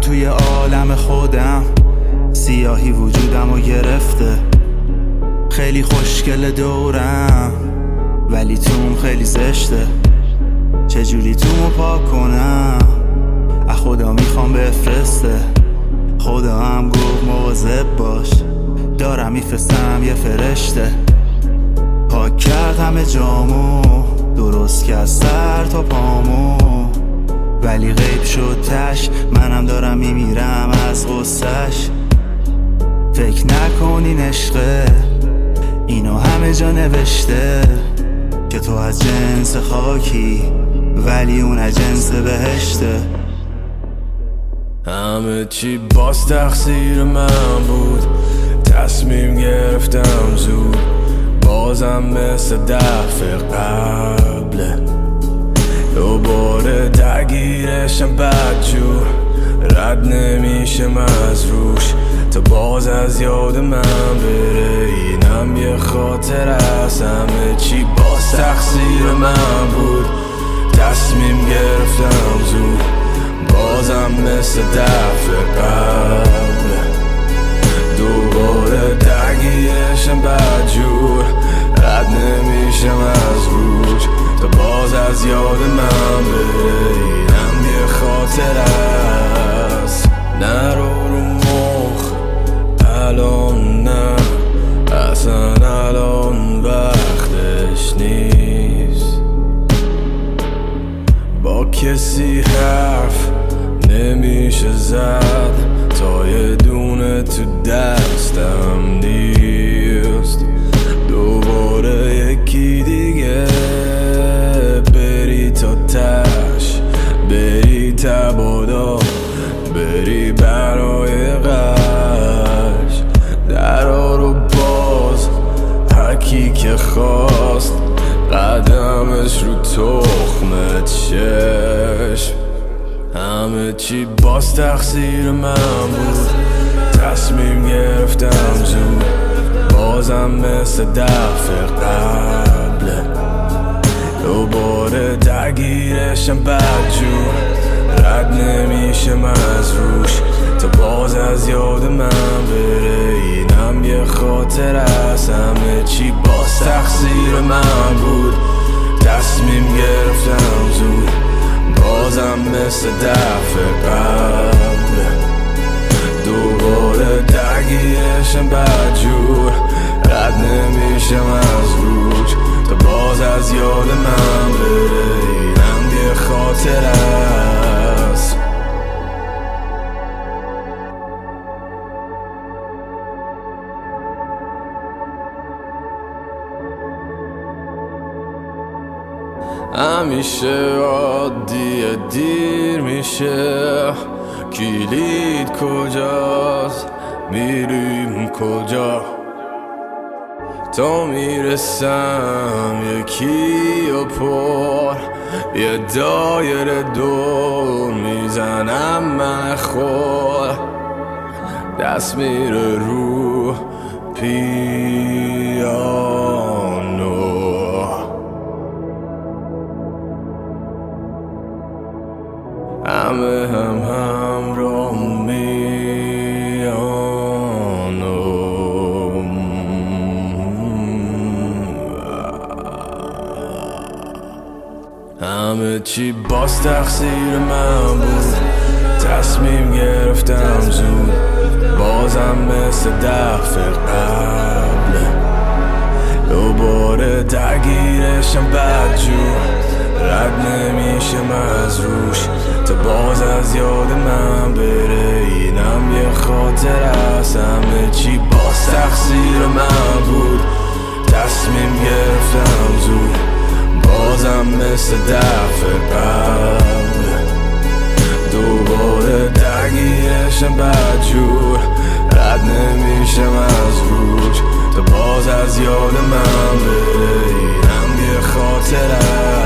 توی عالم خودم، سیاهی وجودم رو گرفته. خیلی خوشگل دورم ولی توم خیلی زشته. چجوری تومو پاک کنم؟ خدا میخوام بفرسته. خدا هم گفت مواظب باش، دارم میفرستم یه فرشته. پاک کرد همه جامو، درست کرد سر تا پامو، ولی غیب شد تش. منم دارم میمیرم از غصهش. فکر نکنین عشقه اینو همه جا نوشته که تو از جنس خاکی ولی اون از جنس بهشته. همه چی باز تقصیر من بود، تصمیم گرفتم زود. بازم مثل دفعه قبله، دوباره درگیرشم بدجور. رد نمیشم از روش تا باز از یاد من بره. اینم یه خاطر از همه چی باز تقصیر من بود، تصمیم گرفتم زود. بازم مثل دفعه قبله، دوباره درگیرشم بدجور. رد نمیشم از روش تا باز از یاد من بره. اینم یه خاطر است. نرو رو مخ الان، نه اصلا الان وقتش نیست. با کسی حرف نمیشه زد تا یه دونه تو دستم نیست. دوباره یکی دیگه بری تا تش، بری تبادا، بری برای قش. درا رو باز هرکی که خواست، قدمش رو تخم چشم. همه چی باز تقصیر من بود، تصمیم گرفتم زود. بازم مثل دفعه قبله، دوباره درگیرشم بدجور. رد نمیشم از روش تا باز از یاد من بره. اینم یه خاطر از همه چی باز تقصیر من بود، تصمیم گرفتم زود. بازم مثل دفعه قبله، دوباره درگیرشم بدجور. رد نمیشم از روش تا باز از یاد من بره. اینم یه خاطر است. همیشه عادیه، دیر میشه. کلید کجاست؟ میریم کجا؟ تا میرسم یکی و پر، یه دایره دور میزنم من خور. دست میره رو پیانو، همه همراه میانم. همه چی باز تقصیر من بود، تصمیم گرفتم زود. بازم مثل دفعه قبله، دوباره درگیرشم بدجور. رد نمیشم از روش تا باز از یاد من بره. اینم یه خاطر از همه چی باز تقصیر من بود، تصمیم گرفتم زود. بازم مثل دفعه قبله، دوباره درگیرشم بدجور. رد نمیشم از روش تا باز از یاد من بره. اینم یه خاطر